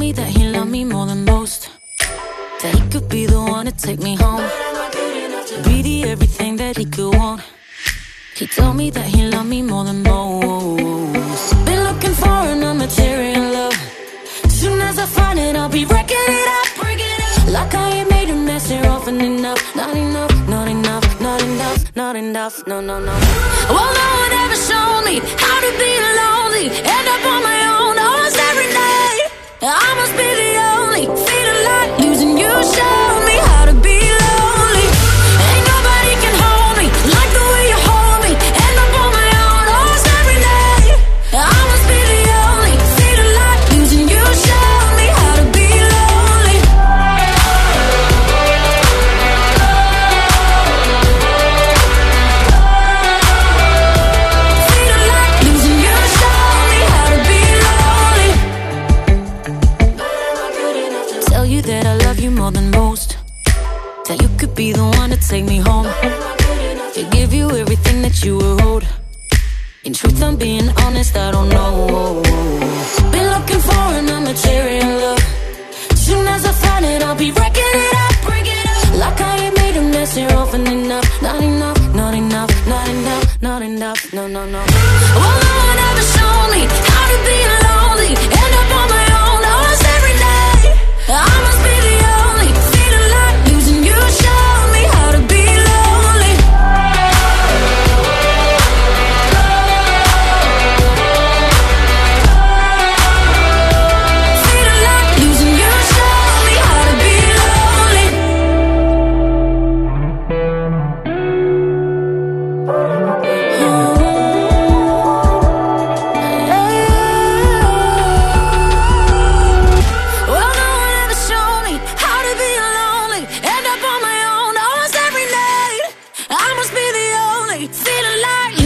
me that he loved me more than most, that he could be the one to take me home, be the everything that he could want. He told me that he loved me more than most. Been looking for an immaterial love. Soon as I find it, I'll be wrecking it up. Like I ain't made a mess here often enough. Not enough, not enough, not enough, not enough, no, no, no. Well, no one ever showed me how to be lonely. End up on my own almost every night. I must be the only feeling like losing you. Showed me how to be lonely. Ain't nobody can hold me like the way you hold me. End up on my own almost every night. I must be the only feeling like losing you. Showed me how to be lonely. Feeling like losing you. Showed me how to be lonely. Tell you that I love you more than most, that you could be the one to take me home, to give you everything that you were owed. In truth, I'm being honest, I don't know. Been looking for an immaterial love. Soon as I find it, I'll be wrecking it up. Like I ain't made a mess here often enough. Not enough, not enough, not enough, not enough, no, no, no. Well, no one ever showed me how to be lonely. End up on my own almost every night. I must be the only feeling like losing you. Showed me how to be lonely. Feeling like losing you. Showed me how to be lonely. Well, no one ever showed me how to be lonely. End up on my own almost every night. I must be the only feeling like